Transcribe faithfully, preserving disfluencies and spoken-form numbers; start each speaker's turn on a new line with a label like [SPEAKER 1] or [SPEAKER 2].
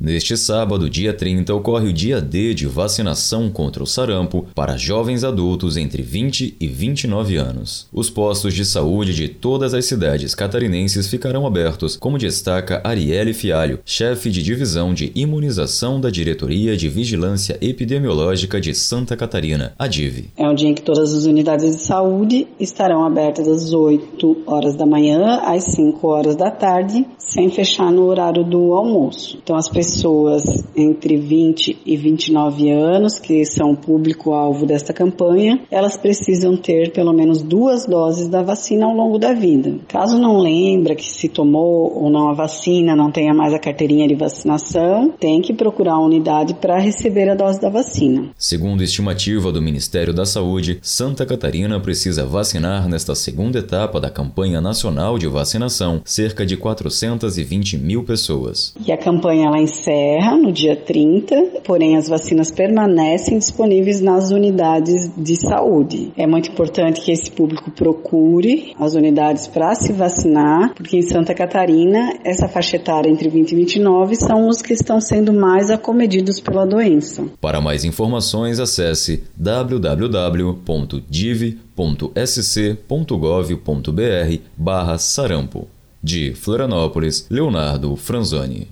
[SPEAKER 1] Neste sábado, dia trinta, ocorre o dia D de vacinação contra o sarampo para jovens adultos entre vinte e vinte e nove anos. Os postos de saúde de todas as cidades catarinenses ficarão abertos, como destaca Arielle Fialho, chefe de divisão de imunização da Diretoria de Vigilância Epidemiológica de Santa Catarina, a D I V.
[SPEAKER 2] É um dia em que todas as unidades de saúde estarão abertas das oito horas da manhã às cinco horas da tarde, sem fechar no horário do almoço. Então, as pessoas entre vinte e vinte e nove anos, que são o público-alvo desta campanha, elas precisam ter pelo menos duas doses da vacina ao longo da vida. Caso não lembra que se tomou ou não a vacina, não tenha mais a carteirinha de vacinação, tem que procurar a unidade para receber a dose da vacina.
[SPEAKER 1] Segundo estimativa do Ministério da Saúde, Santa Catarina precisa vacinar nesta segunda etapa da campanha nacional de vacinação cerca de quatrocentas e vinte mil pessoas.
[SPEAKER 2] E a campanha ela encerra no dia trinta, porém as vacinas permanecem disponíveis nas unidades de saúde. É muito importante que esse público procure as unidades para se vacinar, porque em Santa Catarina, essa faixa etária entre vinte e vinte e nove são os que estão sendo mais acometidos pela doença.
[SPEAKER 1] Para mais informações, acesse w w w ponto div ponto s c ponto gov ponto b r barra sarampo. De Florianópolis, Leonardo Franzoni.